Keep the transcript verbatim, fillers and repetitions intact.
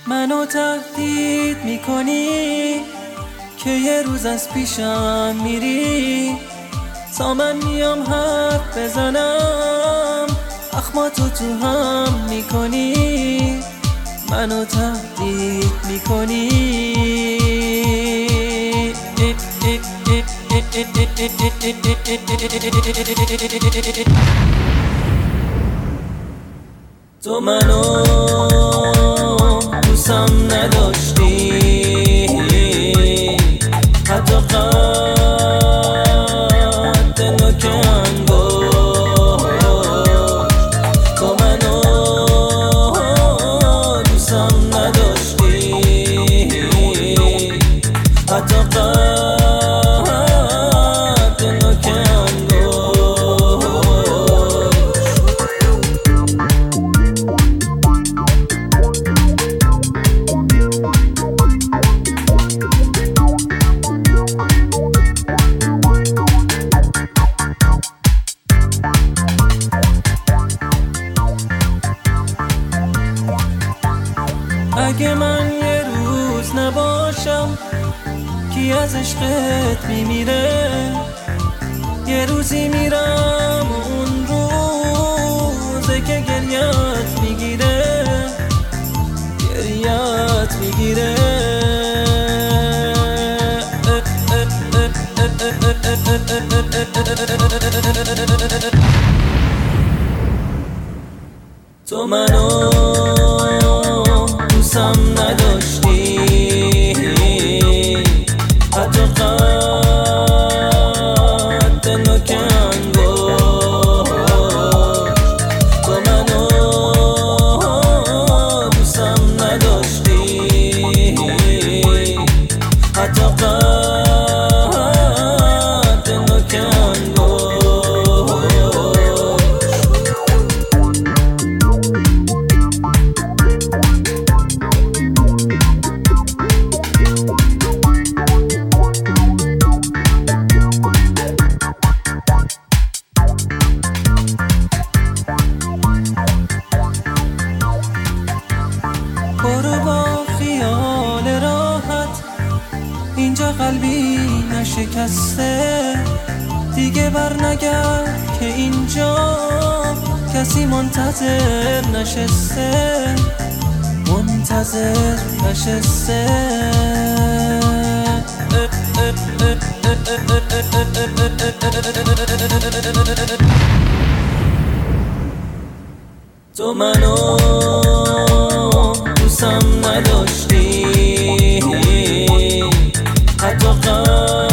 منو تهدید میکنی که یه روز از پیشم میری، تا من میام حرف بزنم اخماتو تو هم میکنی. منو تهدید میکنی تو منو دوستم نداشتی، حتی قد نوک انگشت. تو منو دوستم نداشتی، حتی قد نوک انگشت. اگه من یه روز نباشم کی از عشقت میمیره؟ یه روزی میرم اون روزه که گریت میگیره، گریت میگیره. تو منو دوستم نداشتی، حتی قد نوک انگشت. تو منو دوستم نداشتی، حتی قد نوک انگشت. برو با خیال راحت، اینجا قلبی نشکسته. دیگه بر نگرد که اینجا کسی منتظر نشسته، منتظر نشسته. تو منو دوستم نداشتی، حتی قد